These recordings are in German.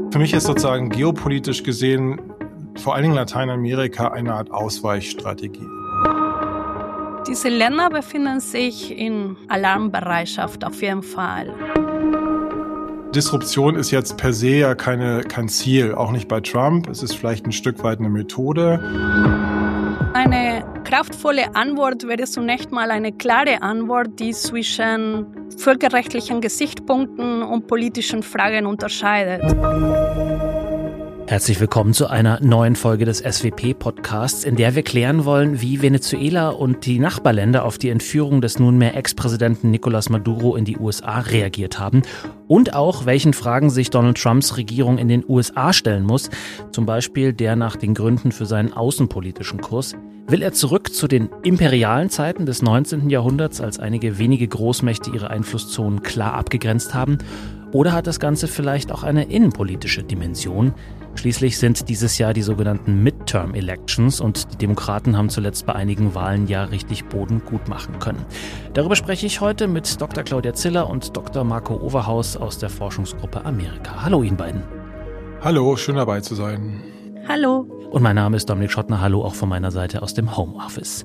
Für mich ist sozusagen geopolitisch gesehen vor allen Dingen Lateinamerika eine Art Ausweichstrategie. Diese Länder befinden sich in Alarmbereitschaft auf jeden Fall. Disruption ist jetzt per se ja kein Ziel, auch nicht bei Trump. Es ist vielleicht ein Stück weit eine Methode. Eine kraftvolle Antwort wäre zunächst mal eine klare Antwort, die zwischen völkerrechtlichen Gesichtspunkten und politischen Fragen unterscheidet. Herzlich willkommen zu einer neuen Folge des SWP-Podcasts, in der wir klären wollen, wie Venezuela und die Nachbarländer auf die Entführung des nunmehr Ex-Präsidenten Nicolás Maduro in die USA reagiert haben und auch, welchen Fragen sich Donald Trumps Regierung in den USA stellen muss, zum Beispiel der nach den Gründen für seinen außenpolitischen Kurs. Will er zurück zu den imperialen Zeiten des 19. Jahrhunderts, als einige wenige Großmächte ihre Einflusszonen klar abgegrenzt haben? Oder hat das Ganze vielleicht auch eine innenpolitische Dimension? Schließlich sind dieses Jahr die sogenannten Midterm-Elections und die Demokraten haben zuletzt bei einigen Wahlen ja richtig Boden gut machen können. Darüber spreche ich heute mit Dr. Claudia Ziller und Dr. Marco Overhaus aus der Forschungsgruppe Amerika. Hallo Ihnen beiden. Hallo, schön dabei zu sein. Hallo. Und mein Name ist Dominik Schottner. Hallo auch von meiner Seite aus dem Homeoffice.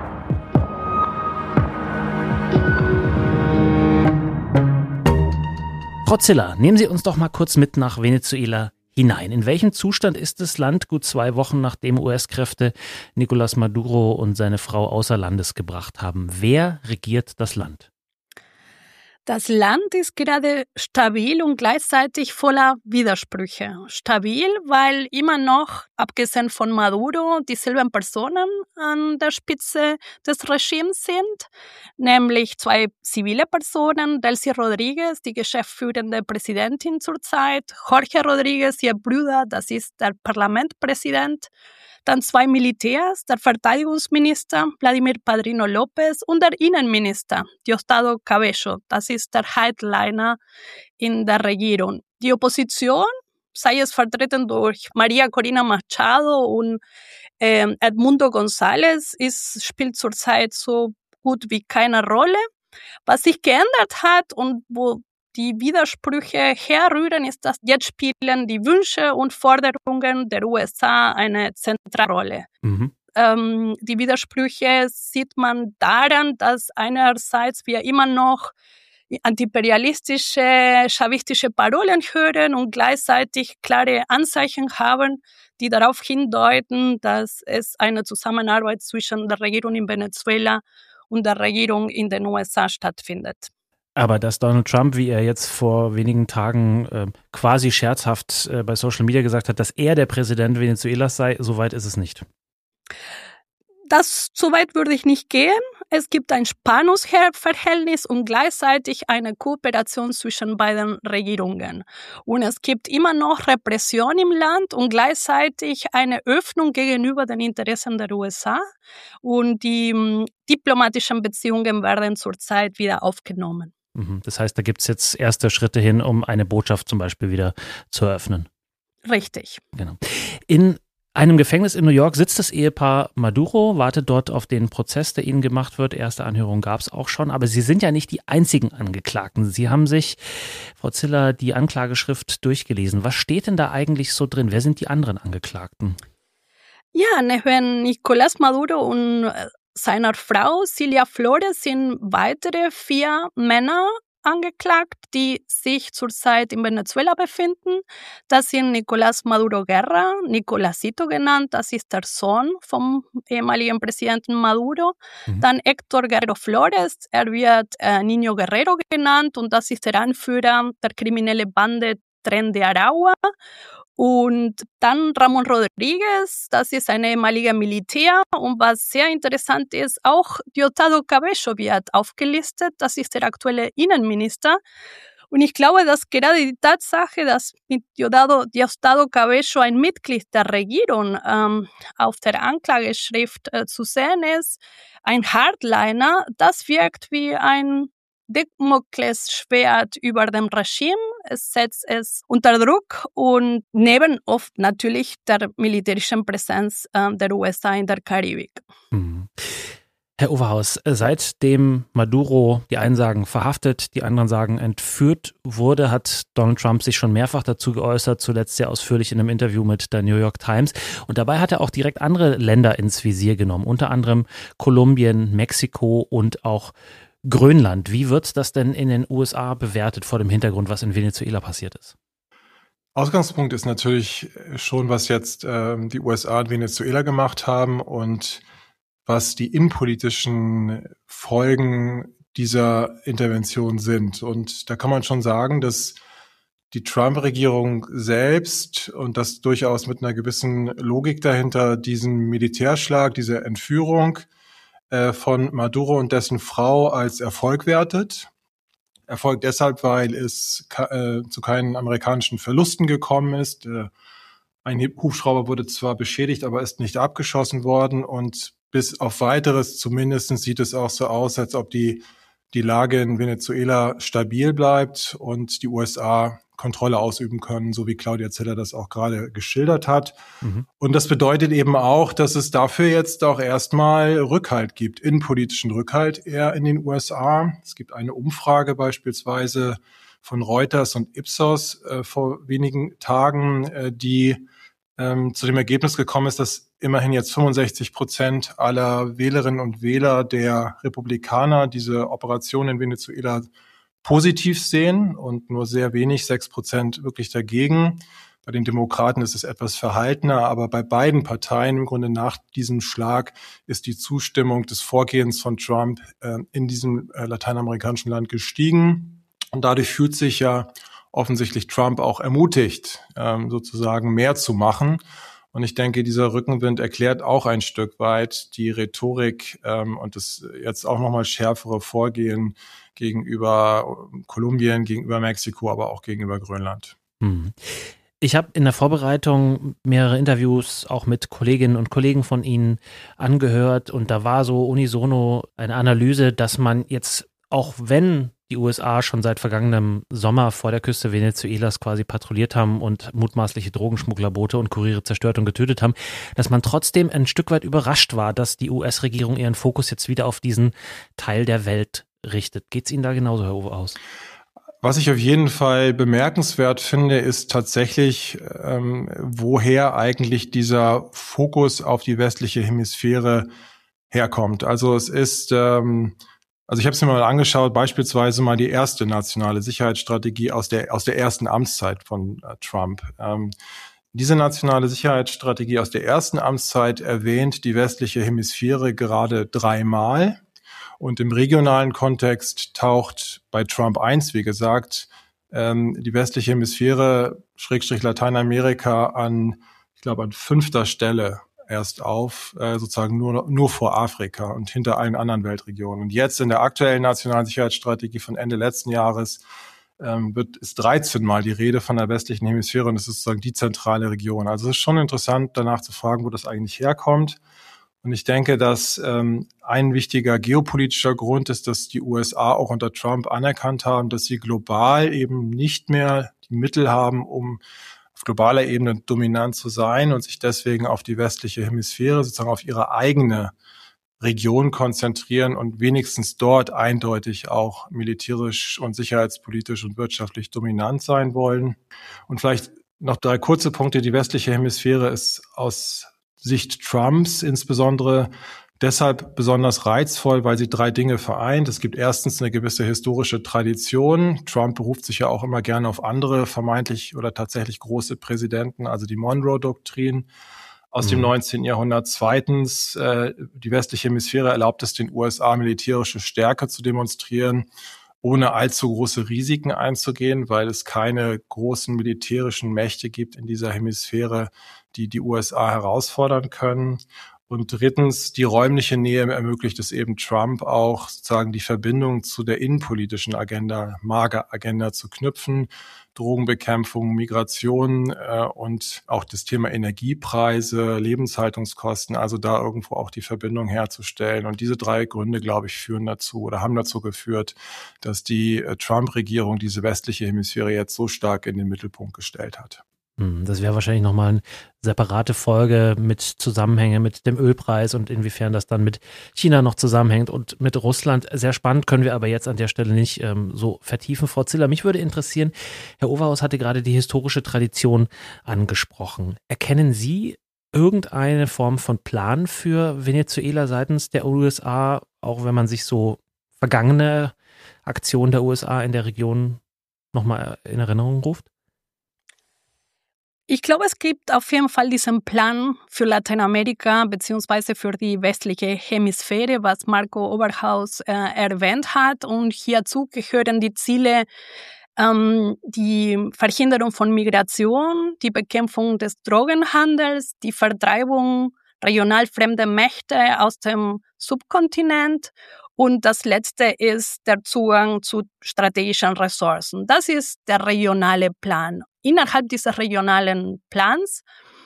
Frau Ziller, nehmen Sie uns doch mal kurz mit nach Venezuela hinein. In welchem Zustand ist das Land gut 2 Wochen, nachdem US-Kräfte Nicolás Maduro und seine Frau außer Landes gebracht haben? Wer regiert das Land? Das Land ist gerade stabil und gleichzeitig voller Widersprüche. Stabil, weil immer noch, abgesehen von Maduro, dieselben Personen an der Spitze des Regimes sind, nämlich 2 zivile Personen, Delcy Rodríguez, die geschäftsführende Präsidentin zurzeit, Jorge Rodríguez, ihr Bruder, das ist der Parlamentspräsident, dann 2 Militärs, der Verteidigungsminister Vladimir Padrino López und der Innenminister Diosdado Cabello. Das ist der Headliner in der Regierung. Die Opposition, sei es vertreten durch María Corina Machado und Edmundo González, spielt zurzeit so gut wie keine Rolle. Was sich geändert hat und wo die Widersprüche herrühren, ist, dass jetzt spielen die Wünsche und Forderungen der USA eine zentrale Rolle. Die Widersprüche sieht man daran, dass einerseits wir immer noch antiimperialistische, chavistische Parolen hören und gleichzeitig klare Anzeichen haben, die darauf hindeuten, dass es eine Zusammenarbeit zwischen der Regierung in Venezuela und der Regierung in den USA stattfindet. Aber dass Donald Trump, wie er jetzt vor wenigen Tagen quasi scherzhaft bei Social Media gesagt hat, dass er der Präsident Venezuelas sei, so weit ist es nicht. So weit würde ich nicht gehen. Es gibt ein Spannungsverhältnis und gleichzeitig eine Kooperation zwischen beiden Regierungen. Und es gibt immer noch Repression im Land und gleichzeitig eine Öffnung gegenüber den Interessen der USA. Und die diplomatischen Beziehungen werden zurzeit wieder aufgenommen. Das heißt, da gibt es jetzt erste Schritte hin, um eine Botschaft zum Beispiel wieder zu eröffnen. Richtig. Genau. In einem Gefängnis in New York sitzt das Ehepaar Maduro, wartet dort auf den Prozess, der ihnen gemacht wird. Erste Anhörung gab es auch schon, aber Sie sind ja nicht die einzigen Angeklagten. Sie haben sich, Frau Ziller, die Anklageschrift durchgelesen. Was steht denn da eigentlich so drin? Wer sind die anderen Angeklagten? Ja, neben Nicolás Maduro und seiner Frau Cilia Flores sind weitere 4 Männer angeklagt, die sich zurzeit in Venezuela befinden. Das sind Nicolás Maduro Guerra, Nicolásito genannt, das ist der Sohn vom ehemaligen Präsidenten Maduro. Dann Héctor Guerrero Flores, er wird Niño Guerrero genannt und das ist der Anführer der kriminellen Bande Tren de Aragua. Und dann Ramón Rodríguez, das ist ein ehemaliger Militär. Und was sehr interessant ist, auch Diosdado Cabello wird aufgelistet. Das ist der aktuelle Innenminister. Und ich glaube, dass gerade die Tatsache, dass mit Diosdado Cabello ein Mitglied der Regierung auf der Anklageschrift zu sehen ist, ein Hardliner, das wirkt wie ein Damoklesschwert über dem Regime. Es setzt es unter Druck und neben oft natürlich der militärischen Präsenz der USA in der Karibik. Herr Overhaus, seitdem Maduro, die einen sagen verhaftet, die anderen sagen entführt wurde, hat Donald Trump sich schon mehrfach dazu geäußert, zuletzt sehr ausführlich in einem Interview mit der New York Times. Und dabei hat er auch direkt andere Länder ins Visier genommen, unter anderem Kolumbien, Mexiko und auch Grönland. Wie wird das denn in den USA bewertet vor dem Hintergrund, was in Venezuela passiert ist? Ausgangspunkt ist natürlich schon, was jetzt die USA und Venezuela gemacht haben und was die innenpolitischen Folgen dieser Intervention sind. Und da kann man schon sagen, dass die Trump-Regierung selbst und das durchaus mit einer gewissen Logik dahinter diesen Militärschlag, diese Entführung von Maduro und dessen Frau als Erfolg wertet. Erfolg deshalb, weil es zu keinen amerikanischen Verlusten gekommen ist. Ein Hubschrauber wurde zwar beschädigt, aber ist nicht abgeschossen worden und bis auf Weiteres zumindest sieht es auch so aus, als ob die Lage in Venezuela stabil bleibt und die USA Kontrolle ausüben können, so wie Claudia Zeller das auch gerade geschildert hat. Mhm. Und das bedeutet eben auch, dass es dafür jetzt auch erstmal Rückhalt gibt, innenpolitischen Rückhalt eher in den USA. Es gibt eine Umfrage beispielsweise von Reuters und Ipsos vor wenigen Tagen, die zu dem Ergebnis gekommen ist, dass immerhin jetzt 65% aller Wählerinnen und Wähler der Republikaner diese Operation in Venezuela positiv sehen und nur sehr wenig, 6% wirklich dagegen. Bei den Demokraten ist es etwas verhaltener, aber bei beiden Parteien im Grunde nach diesem Schlag ist die Zustimmung des Vorgehens von Trump in diesem lateinamerikanischen Land gestiegen. Und dadurch fühlt sich ja offensichtlich Trump auch ermutigt, sozusagen mehr zu machen. Und ich denke, dieser Rückenwind erklärt auch ein Stück weit die Rhetorik und das jetzt auch nochmal schärfere Vorgehen gegenüber Kolumbien, gegenüber Mexiko, aber auch gegenüber Grönland. Ich habe in der Vorbereitung mehrere Interviews auch mit Kolleginnen und Kollegen von Ihnen angehört und da war so unisono eine Analyse, dass man jetzt, auch wenn die USA schon seit vergangenem Sommer vor der Küste Venezuelas quasi patrouilliert haben und mutmaßliche Drogenschmugglerboote und Kuriere zerstört und getötet haben, dass man trotzdem ein Stück weit überrascht war, dass die US-Regierung ihren Fokus jetzt wieder auf diesen Teil der Welt richtet. Geht es Ihnen da genauso, Herr Overhaus? Was ich auf jeden Fall bemerkenswert finde, ist tatsächlich, woher eigentlich dieser Fokus auf die westliche Hemisphäre herkommt. Also es ist ich habe es mir mal angeschaut, beispielsweise mal die erste nationale Sicherheitsstrategie aus der ersten Amtszeit von Trump. Diese nationale Sicherheitsstrategie aus der ersten Amtszeit erwähnt die westliche Hemisphäre gerade 3-mal. Und im regionalen Kontext taucht bei Trump 1, wie gesagt, die westliche Hemisphäre, / Lateinamerika an 5. Stelle erst auf, sozusagen nur vor Afrika und hinter allen anderen Weltregionen. Und jetzt in der aktuellen nationalen Sicherheitsstrategie von Ende letzten Jahres ist 13 Mal die Rede von der westlichen Hemisphäre und es ist sozusagen die zentrale Region. Also es ist schon interessant, danach zu fragen, wo das eigentlich herkommt. Und ich denke, dass ein wichtiger geopolitischer Grund ist, dass die USA auch unter Trump anerkannt haben, dass sie global eben nicht mehr die Mittel haben, um auf globaler Ebene dominant zu sein und sich deswegen auf die westliche Hemisphäre, sozusagen auf ihre eigene Region konzentrieren und wenigstens dort eindeutig auch militärisch und sicherheitspolitisch und wirtschaftlich dominant sein wollen. Und vielleicht noch 3 kurze Punkte. Die westliche Hemisphäre ist aus Sicht Trumps insbesondere deshalb besonders reizvoll, weil sie 3 Dinge vereint. Es gibt erstens eine gewisse historische Tradition. Trump beruft sich ja auch immer gerne auf andere vermeintlich oder tatsächlich große Präsidenten, also die Monroe-Doktrin aus dem 19. Jahrhundert. Zweitens, die westliche Hemisphäre erlaubt es den USA, militärische Stärke zu demonstrieren, ohne allzu große Risiken einzugehen, weil es keine großen militärischen Mächte gibt in dieser Hemisphäre, die die USA herausfordern können. Und drittens, die räumliche Nähe ermöglicht es eben Trump auch, sozusagen die Verbindung zu der innenpolitischen Agenda, MAGA-Agenda zu knüpfen, Drogenbekämpfung, Migration und auch das Thema Energiepreise, Lebenshaltungskosten, also da irgendwo auch die Verbindung herzustellen. Und diese 3 Gründe, glaube ich, führen dazu oder haben dazu geführt, dass die Trump-Regierung diese westliche Hemisphäre jetzt so stark in den Mittelpunkt gestellt hat. Das wäre wahrscheinlich nochmal eine separate Folge mit Zusammenhänge mit dem Ölpreis und inwiefern das dann mit China noch zusammenhängt und mit Russland. Sehr spannend, können wir aber jetzt an der Stelle nicht so vertiefen. Frau Ziller, mich würde interessieren, Herr Overhaus hatte gerade die historische Tradition angesprochen. Erkennen Sie irgendeine Form von Plan für Venezuela seitens der USA, auch wenn man sich so vergangene Aktionen der USA in der Region nochmal in Erinnerung ruft? Ich glaube, es gibt auf jeden Fall diesen Plan für Lateinamerika beziehungsweise für die westliche Hemisphäre, was Marco Oberhaus erwähnt hat. Und hierzu gehören die Ziele, die Verhinderung von Migration, die Bekämpfung des Drogenhandels, die Vertreibung regional fremder Mächte aus dem Subkontinent. Und das letzte ist der Zugang zu strategischen Ressourcen. Das ist der regionale Plan. Innerhalb dieses regionalen Plans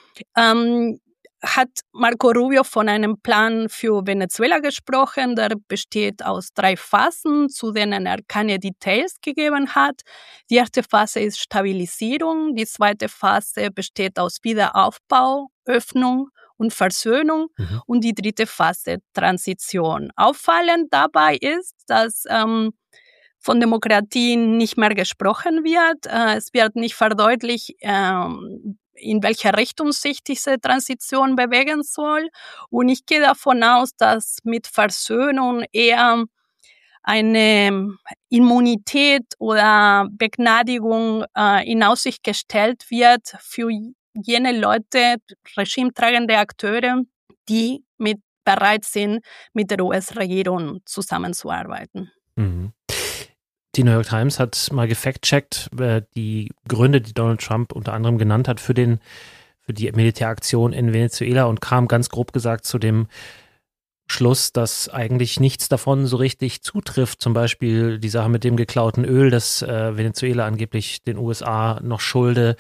hat Marco Rubio von einem Plan für Venezuela gesprochen, der besteht aus 3 Phasen, zu denen er keine Details gegeben hat. Die erste Phase ist Stabilisierung, die zweite Phase besteht aus Wiederaufbau, Öffnung und Versöhnung und die dritte Phase Transition. Auffallend dabei ist, dass von Demokratie nicht mehr gesprochen wird. Es wird nicht verdeutlicht, in welche Richtung sich diese Transition bewegen soll. Und ich gehe davon aus, dass mit Versöhnung eher eine Immunität oder Begnadigung in Aussicht gestellt wird für jene Leute, regimetragende Akteure, die bereit sind, mit der US-Regierung zusammenzuarbeiten. Mhm. Die New York Times hat mal gefact-checkt, die Gründe, die Donald Trump unter anderem genannt hat für die Militäraktion in Venezuela und kam ganz grob gesagt zu dem Schluss, dass eigentlich nichts davon so richtig zutrifft. Zum Beispiel die Sache mit dem geklauten Öl, das Venezuela angeblich den USA noch schulde.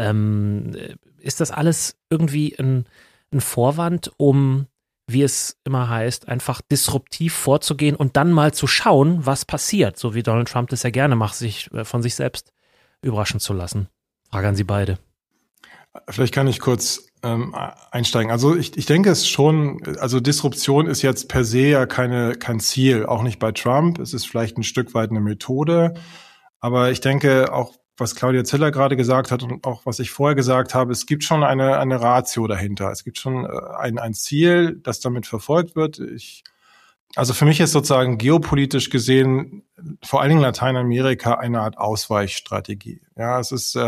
Ist das alles irgendwie ein Vorwand, um, wie es immer heißt, einfach disruptiv vorzugehen und dann mal zu schauen, was passiert, so wie Donald Trump das ja gerne macht, sich von sich selbst überraschen zu lassen? Frage an Sie beide. Vielleicht kann ich kurz einsteigen. Also ich denke es schon, also Disruption ist jetzt per se ja kein Ziel, auch nicht bei Trump. Es ist vielleicht ein Stück weit eine Methode. Aber ich denke auch, was Claudia Ziller gerade gesagt hat und auch was ich vorher gesagt habe, es gibt schon eine Ratio dahinter. Es gibt schon ein Ziel, das damit verfolgt wird. Also für mich ist sozusagen geopolitisch gesehen vor allen Dingen Lateinamerika eine Art Ausweichstrategie. Ja, es ist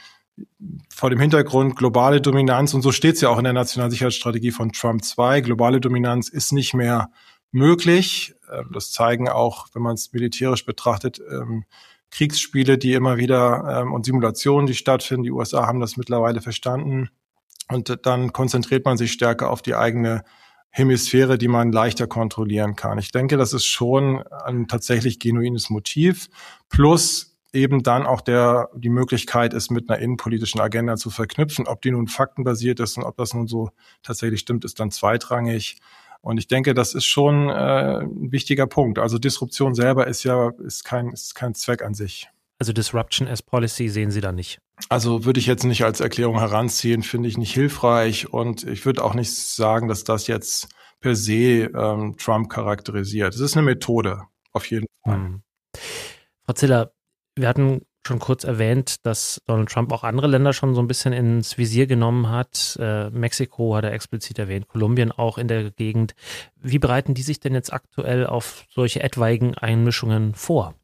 vor dem Hintergrund globale Dominanz, und so steht es ja auch in der Nationalsicherheitsstrategie von Trump 2, globale Dominanz ist nicht mehr möglich. Das zeigen auch, wenn man es militärisch betrachtet, Kriegsspiele, die immer wieder und Simulationen, die stattfinden. Die USA haben das mittlerweile verstanden. Und dann konzentriert man sich stärker auf die eigene Hemisphäre, die man leichter kontrollieren kann. Ich denke, das ist schon ein tatsächlich genuines Motiv. Plus eben dann auch die Möglichkeit ist, mit einer innenpolitischen Agenda zu verknüpfen. Ob die nun faktenbasiert ist und ob das nun so tatsächlich stimmt, ist dann zweitrangig. Und ich denke, das ist schon ein wichtiger Punkt. Also Disruption selber ist kein Zweck an sich. Also Disruption as Policy sehen Sie da nicht? Also würde ich jetzt nicht als Erklärung heranziehen, finde ich nicht hilfreich. Und ich würde auch nicht sagen, dass das jetzt per se Trump charakterisiert. Es ist eine Methode, auf jeden Fall. Frau Ziller, wir hatten schon kurz erwähnt, dass Donald Trump auch andere Länder schon so ein bisschen ins Visier genommen hat. Mexiko hat er explizit erwähnt, Kolumbien auch in der Gegend. Wie bereiten die sich denn jetzt aktuell auf solche etwaigen Einmischungen vor?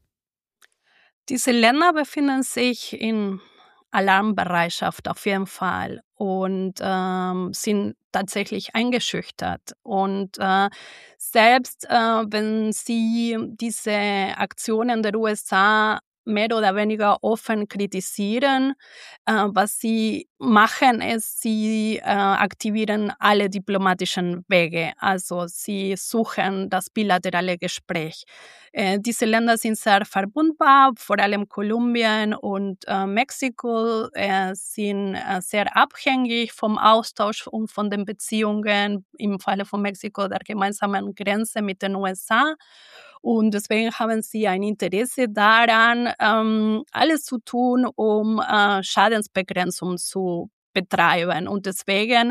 Diese Länder befinden sich in Alarmbereitschaft auf jeden Fall und sind tatsächlich eingeschüchtert. Und selbst wenn sie diese Aktionen der USA mehr oder weniger offen kritisieren. Was sie machen, ist, sie aktivieren alle diplomatischen Wege. Also sie suchen das bilaterale Gespräch. Diese Länder sind sehr verbundbar, vor allem Kolumbien und Mexiko sind sehr abhängig vom Austausch und von den Beziehungen, im Falle von Mexiko der gemeinsamen Grenze mit den USA. Und deswegen haben sie ein Interesse daran, alles zu tun, um Schadensbegrenzung zu betreiben. Und deswegen,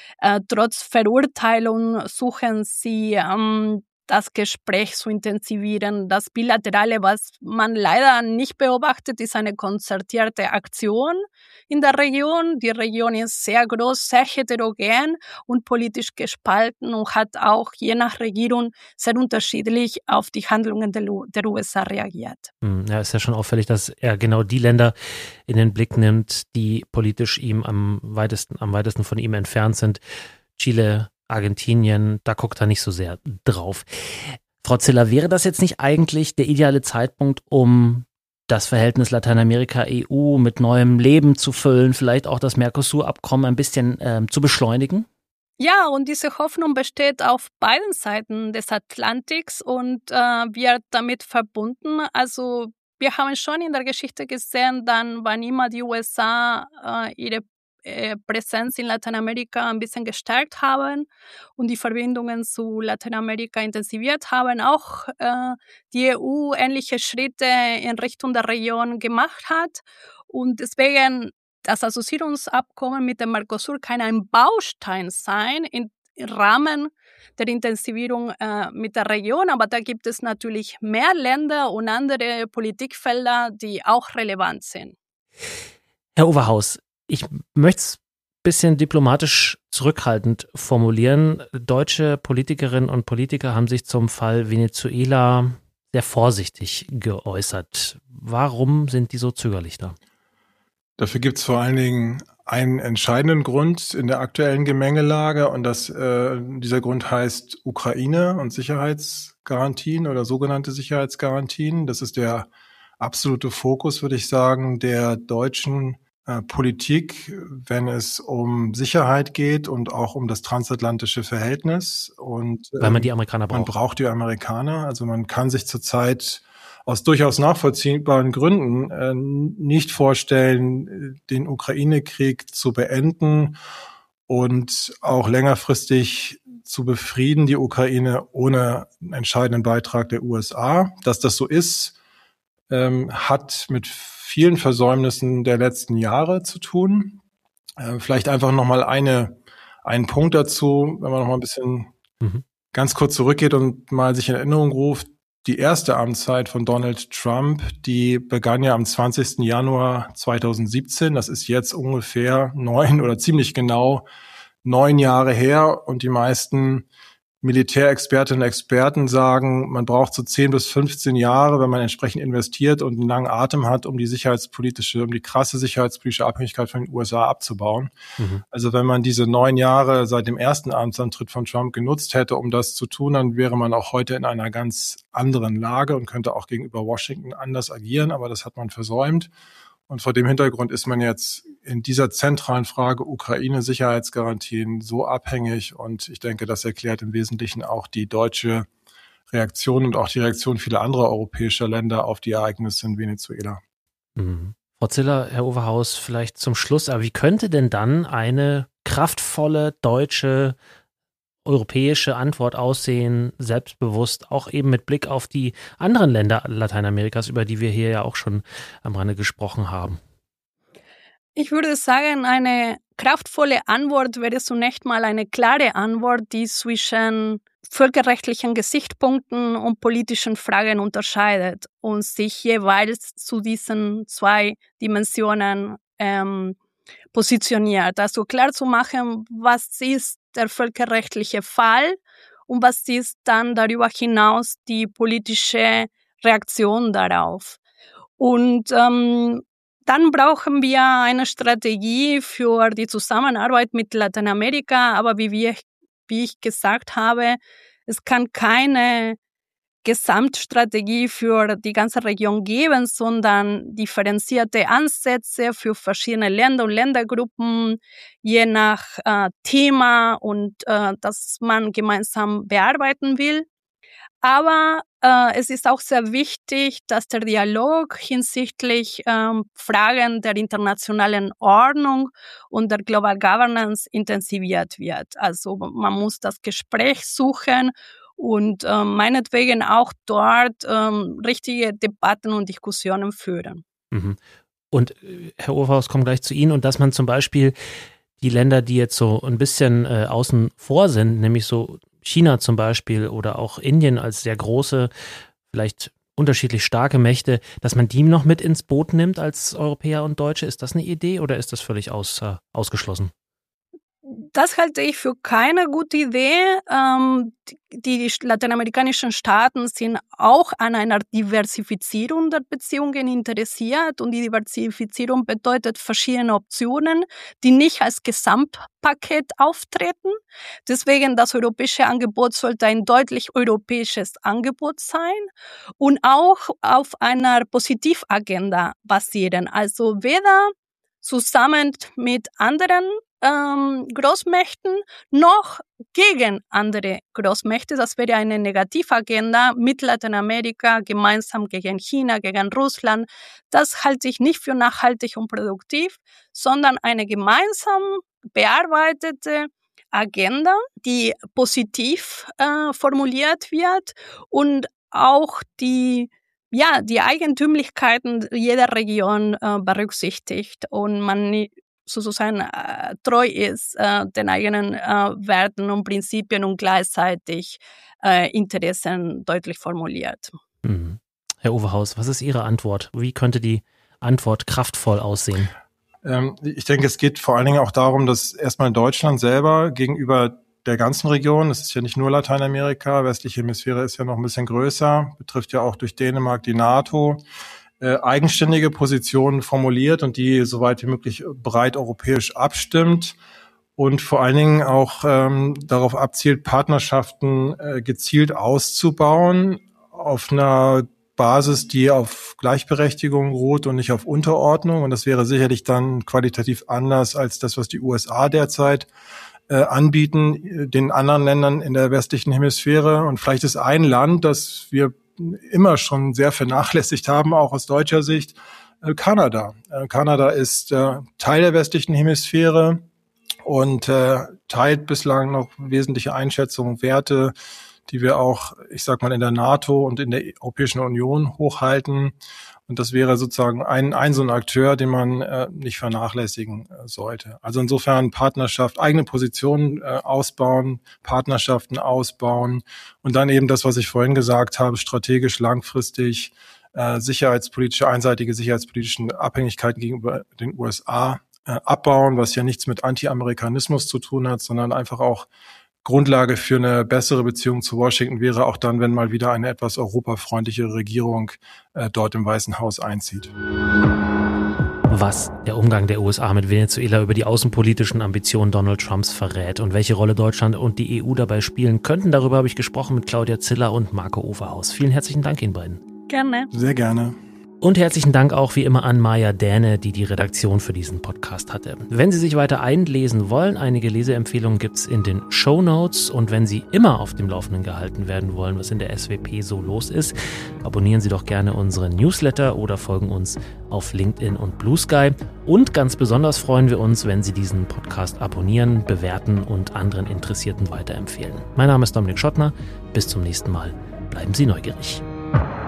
trotz Verurteilung, suchen sie das Gespräch zu intensivieren. Das Bilaterale, was man leider nicht beobachtet, ist eine konzertierte Aktion in der Region. Die Region ist sehr groß, sehr heterogen und politisch gespalten und hat auch je nach Regierung sehr unterschiedlich auf die Handlungen der USA reagiert. Ja, ist ja schon auffällig, dass er genau die Länder in den Blick nimmt, die politisch ihm am weitesten von ihm entfernt sind. Chile, Argentinien, da guckt er nicht so sehr drauf. Frau Ziller, wäre das jetzt nicht eigentlich der ideale Zeitpunkt, um das Verhältnis Lateinamerika-EU mit neuem Leben zu füllen, vielleicht auch das Mercosur-Abkommen ein bisschen zu beschleunigen? Ja, und diese Hoffnung besteht auf beiden Seiten des Atlantiks und wird damit verbunden. Also wir haben schon in der Geschichte gesehen, dann wann immer die USA ihre Präsenz in Lateinamerika ein bisschen gestärkt haben und die Verbindungen zu Lateinamerika intensiviert haben, auch die EU ähnliche Schritte in Richtung der Region gemacht hat. Und deswegen das Assoziierungsabkommen mit dem Mercosur kann ein Baustein sein im Rahmen der Intensivierung mit der Region, aber da gibt es natürlich mehr Länder und andere Politikfelder, die auch relevant sind. Herr Overhaus, ich möchte es ein bisschen diplomatisch zurückhaltend formulieren. Deutsche Politikerinnen und Politiker haben sich zum Fall Venezuela sehr vorsichtig geäußert. Warum sind die so zögerlich da? Dafür gibt es vor allen Dingen einen entscheidenden Grund in der aktuellen Gemengelage und dieser Grund heißt Ukraine und Sicherheitsgarantien oder sogenannte Sicherheitsgarantien. Das ist der absolute Fokus, würde ich sagen, der deutschen Politik, wenn es um Sicherheit geht und auch um das transatlantische Verhältnis. Und weil man die Amerikaner braucht. Man braucht die Amerikaner. Also man kann sich zurzeit aus durchaus nachvollziehbaren Gründen nicht vorstellen, den Ukraine-Krieg zu beenden und auch längerfristig zu befrieden, die Ukraine ohne einen entscheidenden Beitrag der USA. Dass das so ist, hat mit vielen Versäumnissen der letzten Jahre zu tun. Vielleicht einfach nochmal einen Punkt dazu, wenn man nochmal ein bisschen ganz kurz zurückgeht und mal sich in Erinnerung ruft. Die erste Amtszeit von Donald Trump, die begann ja am 20. Januar 2017. Das ist jetzt ungefähr 9 oder ziemlich genau 9 Jahre her. Und die meisten Militärexpertinnen und Experten sagen, man braucht so 10 bis 15 Jahre, wenn man entsprechend investiert und einen langen Atem hat, um die krasse sicherheitspolitische Abhängigkeit von den USA abzubauen. Also wenn man diese 9 Jahre seit dem ersten Amtsantritt von Trump genutzt hätte, um das zu tun, dann wäre man auch heute in einer ganz anderen Lage und könnte auch gegenüber Washington anders agieren, aber das hat man versäumt. Und vor dem Hintergrund ist man jetzt in dieser zentralen Frage Ukraine-Sicherheitsgarantien so abhängig. Und ich denke, das erklärt im Wesentlichen auch die deutsche Reaktion und auch die Reaktion vieler anderer europäischer Länder auf die Ereignisse in Venezuela. Frau Ziller, Herr Overhaus, vielleicht zum Schluss, aber wie könnte denn dann eine kraftvolle deutsche europäische Antwort aussehen, selbstbewusst, auch eben mit Blick auf die anderen Länder Lateinamerikas, über die wir hier ja auch schon am Rande gesprochen haben? Ich würde sagen, eine kraftvolle Antwort wäre zunächst mal eine klare Antwort, die zwischen völkerrechtlichen Gesichtspunkten und politischen Fragen unterscheidet und sich jeweils zu diesen 2 Dimensionen positioniert. Also klar zu machen, was ist der völkerrechtliche Fall und was ist dann darüber hinaus die politische Reaktion darauf. Und dann brauchen wir eine Strategie für die Zusammenarbeit mit Lateinamerika, aber wie ich gesagt habe, es kann keine Gesamtstrategie für die ganze Region geben, sondern differenzierte Ansätze für verschiedene Länder und Ländergruppen, je nach Thema und das man gemeinsam bearbeiten will. Aber es ist auch sehr wichtig, dass der Dialog hinsichtlich Fragen der internationalen Ordnung und der Global Governance intensiviert wird. Also man muss das Gespräch suchen und meinetwegen auch dort richtige Debatten und Diskussionen führen. Mhm. Und Herr Overhaus, kommt gleich zu Ihnen, und dass man zum Beispiel die Länder, die jetzt so ein bisschen außen vor sind, nämlich so China zum Beispiel oder auch Indien als sehr große, vielleicht unterschiedlich starke Mächte, dass man die noch mit ins Boot nimmt als Europäer und Deutsche. Ist das eine Idee oder ist das völlig ausgeschlossen? Das halte ich für keine gute Idee. Die lateinamerikanischen Staaten sind auch an einer Diversifizierung der Beziehungen interessiert, und die Diversifizierung bedeutet verschiedene Optionen, die nicht als Gesamtpaket auftreten. Deswegen das europäische Angebot sollte ein deutlich europäisches Angebot sein und auch auf einer Positivagenda basieren. Also weder zusammen mit anderen Großmächten noch gegen andere Großmächte. Das wäre eine Negativagenda mit Lateinamerika, gemeinsam gegen China, gegen Russland. Das halte ich nicht für nachhaltig und produktiv, sondern eine gemeinsam bearbeitete Agenda, die positiv formuliert wird und auch die Eigentümlichkeiten jeder Region berücksichtigt und man sozusagen treu ist den eigenen Werten und Prinzipien und gleichzeitig Interessen deutlich formuliert. Mhm. Herr Overhaus, was ist Ihre Antwort? Wie könnte die Antwort kraftvoll aussehen? Ich denke, es geht vor allen Dingen auch darum, dass erstmal Deutschland selber gegenüber der ganzen Region, das ist ja nicht nur Lateinamerika, westliche Hemisphäre ist ja noch ein bisschen größer, betrifft ja auch durch Dänemark die NATO, eigenständige Positionen formuliert und die soweit wie möglich breit europäisch abstimmt und vor allen Dingen auch darauf abzielt, Partnerschaften gezielt auszubauen auf einer Basis, die auf Gleichberechtigung ruht und nicht auf Unterordnung. Und das wäre sicherlich dann qualitativ anders als das, was die USA derzeit anbieten, den anderen Ländern in der westlichen Hemisphäre. Und vielleicht ist ein Land, das wir immer schon sehr vernachlässigt haben, auch aus deutscher Sicht, Kanada. Kanada ist Teil der westlichen Hemisphäre und teilt bislang noch wesentliche Einschätzungen, Werte, die wir auch, ich sag mal, in der NATO und in der Europäischen Union hochhalten. Und das wäre sozusagen ein so ein Akteur, den man nicht vernachlässigen sollte. Also insofern Partnerschaft, eigene Positionen ausbauen, Partnerschaften ausbauen und dann eben das, was ich vorhin gesagt habe, strategisch langfristig einseitige sicherheitspolitischen Abhängigkeiten gegenüber den USA abbauen, was ja nichts mit Anti-Amerikanismus zu tun hat, sondern einfach auch Grundlage für eine bessere Beziehung zu Washington wäre, auch dann, wenn mal wieder eine etwas europafreundlichere Regierung dort im Weißen Haus einzieht. Was der Umgang der USA mit Venezuela über die außenpolitischen Ambitionen Donald Trumps verrät und welche Rolle Deutschland und die EU dabei spielen könnten, darüber habe ich gesprochen mit Claudia Ziller und Marco Overhaus. Vielen herzlichen Dank Ihnen beiden. Gerne. Sehr gerne. Und herzlichen Dank auch wie immer an Maja Däne, die Redaktion für diesen Podcast hatte. Wenn Sie sich weiter einlesen wollen, einige Leseempfehlungen gibt's in den Shownotes. Und wenn Sie immer auf dem Laufenden gehalten werden wollen, was in der SWP so los ist, abonnieren Sie doch gerne unseren Newsletter oder folgen uns auf LinkedIn und Blue Sky. Und ganz besonders freuen wir uns, wenn Sie diesen Podcast abonnieren, bewerten und anderen Interessierten weiterempfehlen. Mein Name ist Dominik Schottner. Bis zum nächsten Mal. Bleiben Sie neugierig.